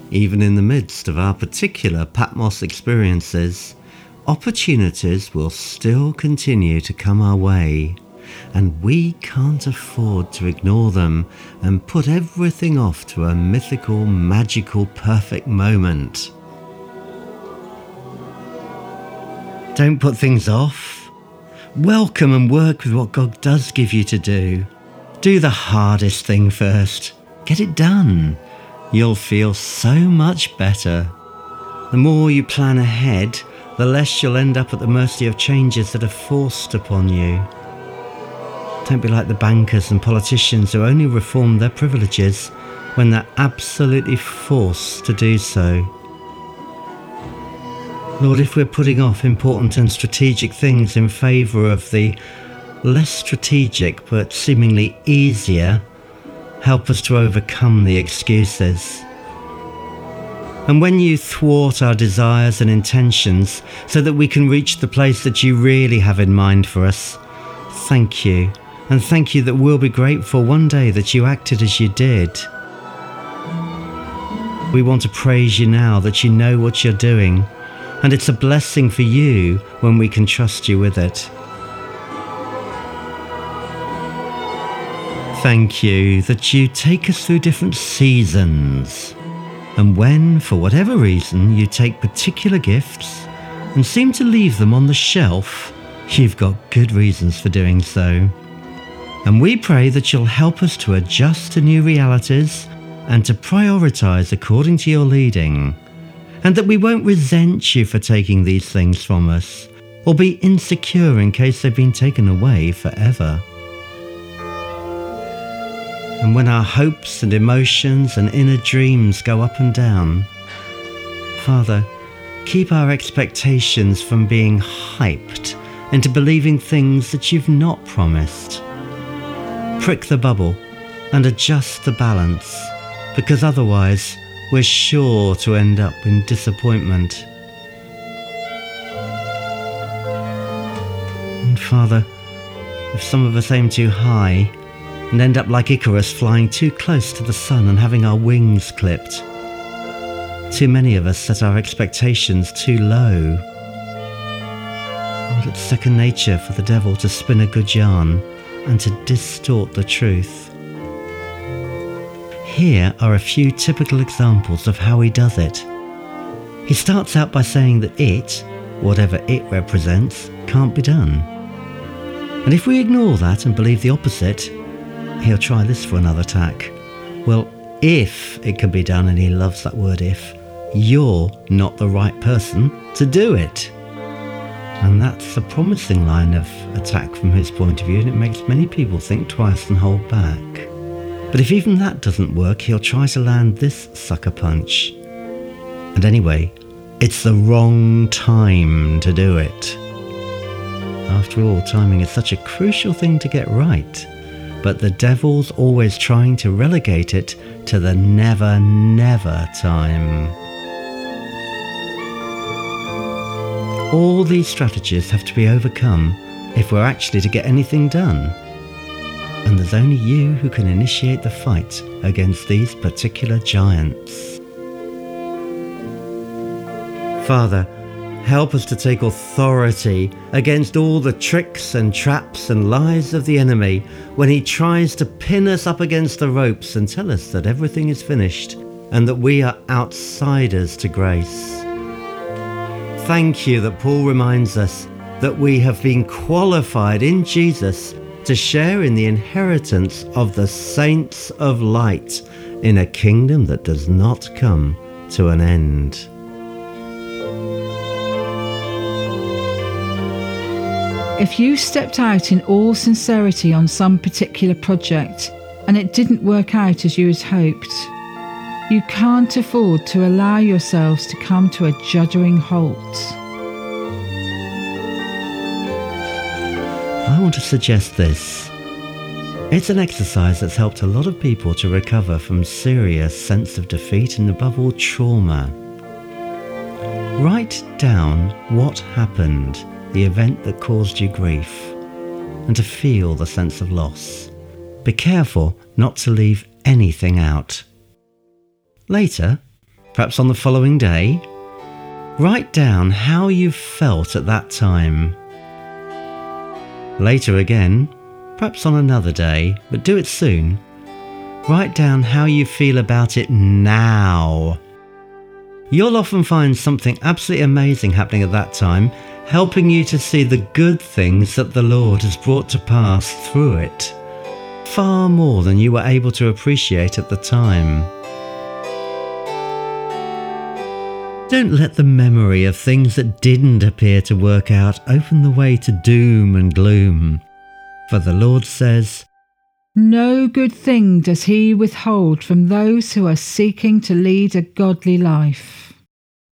Even in the midst of our particular Patmos experiences, opportunities will still continue to come our way, and we can't afford to ignore them and put everything off to a mythical, magical, perfect moment. Don't put things off. Welcome and work with what God does give you to do. Do the hardest thing first. Get it done. You'll feel so much better. The more you plan ahead, the less you'll end up at the mercy of changes that are forced upon you. Don't be like the bankers and politicians who only reform their privileges when they're absolutely forced to do so. Lord, if we're putting off important and strategic things in favour of the less strategic but seemingly easier, help us to overcome the excuses. And when you thwart our desires and intentions so that we can reach the place that you really have in mind for us, thank you. And thank you that we'll be grateful one day that you acted as you did. We want to praise you now that you know what you're doing, and it's a blessing for you when we can trust you with it. Thank you that you take us through different seasons, and when, for whatever reason, you take particular gifts and seem to leave them on the shelf, you've got good reasons for doing so. And we pray that you'll help us to adjust to new realities and to prioritise according to your leading, and that we won't resent you for taking these things from us, or be insecure in case they've been taken away forever. And when our hopes and emotions and inner dreams go up and down, Father, keep our expectations from being hyped into believing things that you've not promised. Prick the bubble and adjust the balance, because otherwise we're sure to end up in disappointment. And Father, if some of us aim too high and end up like Icarus, flying too close to the sun and having our wings clipped, too many of us set our expectations too low. Well, it's second nature for the devil to spin a good yarn and to distort the truth. Here are a few typical examples of how he does it. He starts out by saying that it, whatever it represents, can't be done. And if we ignore that and believe the opposite, he'll try this for another tack. Well, if it can be done, and he loves that word if, you're not the right person to do it. And that's a promising line of attack from his point of view, and it makes many people think twice and hold back. But if even that doesn't work, he'll try to land this sucker punch. And anyway, it's the wrong time to do it. After all, timing is such a crucial thing to get right. But the devil's always trying to relegate it to the never, never time. All these strategies have to be overcome if we're actually to get anything done. And there's only you who can initiate the fight against these particular giants. Father, help us to take authority against all the tricks and traps and lies of the enemy when he tries to pin us up against the ropes and tell us that everything is finished and that we are outsiders to grace. Thank you that Paul reminds us that we have been qualified in Jesus to share in the inheritance of the saints of light in a kingdom that does not come to an end. If you stepped out in all sincerity on some particular project and it didn't work out as you had hoped, you can't afford to allow yourselves to come to a juddering halt. I want to suggest this. It's an exercise that's helped a lot of people to recover from serious sense of defeat and above all trauma. Write down what happened, the event that caused you grief, and to feel the sense of loss. Be careful not to leave anything out. Later, perhaps on the following day. Write down how you felt at that time. Later again, perhaps on another day, but do it soon. Write down how you feel about it now. You'll often find something absolutely amazing happening at that time, helping you to see the good things that the Lord has brought to pass through it, far more than you were able to appreciate at the time. Don't let the memory of things that didn't appear to work out open the way to doom and gloom. For the Lord says, "No good thing does he withhold from those who are seeking to lead a godly life."